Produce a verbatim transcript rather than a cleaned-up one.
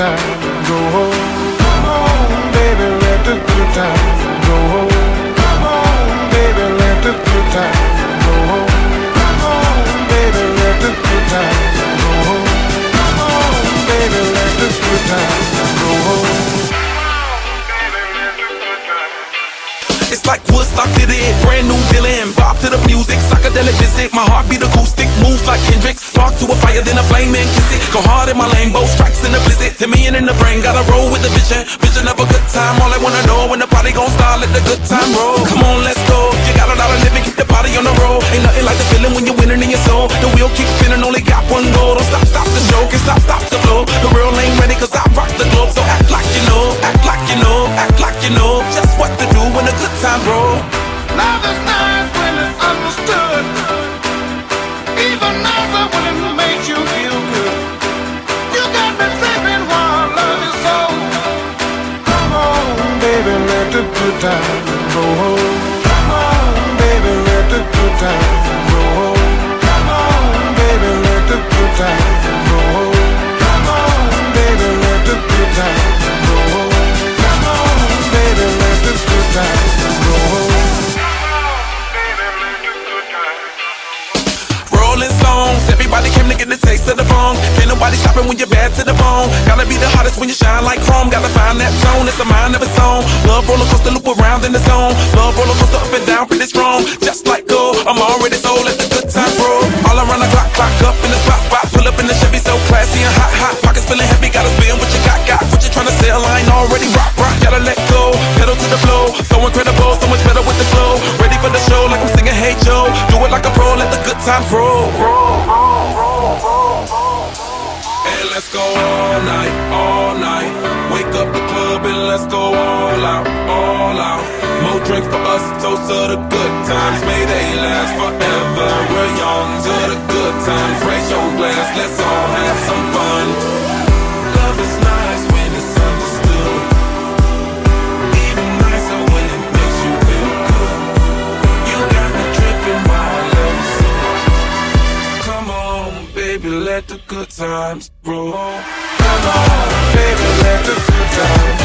times roll. Come on, baby, let the good times roll. Come on, baby, let the good times roll. Come on, baby, let the good times roll. Come on, baby, let the good times roll. It's like Woodstock did it, brand new Dylan. Bob to the music, psychedelic visit. My heartbeat acoustic, moves like Kendrick. Spark to a fire, then a flame and kiss it. Go hard in my lane, both strikes in the blizzard. To me and in the brain, gotta roll with the vision. Vision of a good time, all I wanna know when the party gon' start, let the good time roll. Come on, let's go. You got a lot of living, keep the party on the road. Ain't nothing like the feeling when you're winning in your soul. The wheel keeps spinning, only got one goal. Don't stop, stop the show, can't stop, stop the flow. The real ain't ready, cause I rock the globe. So act like you know, act like you know, act like you know just what to do when the good time roll. Love is nice when it's understood. Even nicer when it makes you feel good. You got me tripping while I love you so. Come on, baby, let the good times roll. Come on, baby, let the good times roll. Come on, baby, let the good times roll. Come on, baby, let the good times roll. Come on, baby, let the good times roll. Rolling Stones, everybody came to get the taste of the bone. Can't nobody stopping when you're bad to the bone. Gotta be the hottest when you shine like chrome. Gotta find that zone, it's a mind of its own. Love roller coaster, loop around in the zone. Love roller coaster up and down, pretty strong. Just like gold, I'm already sold, let the good times roll. All around the clock, clock up in the spot, spot. Pull up in the Chevy so classy and hot, hot. Pockets feeling heavy, gotta spin what you got, got. What you tryna sell, I ain't already rock, rock. Gotta let go, pedal to the flow. So incredible, so much better with the flow. Ready for the show, like I'm singing Hey Joe. Do it like a pro, let the good times roll. And let's go all night, all night. Wake up the club and let's go all out, all out. More drink for us, toast to the good times. May they last forever. We're young to the good times. Raise your glass, let's all have some fun. Love is nice when it's understood. Even nicer when it makes you feel good. You got me tripping while I love you so. Come on, baby, let the good times roll. Come on, baby, let the good times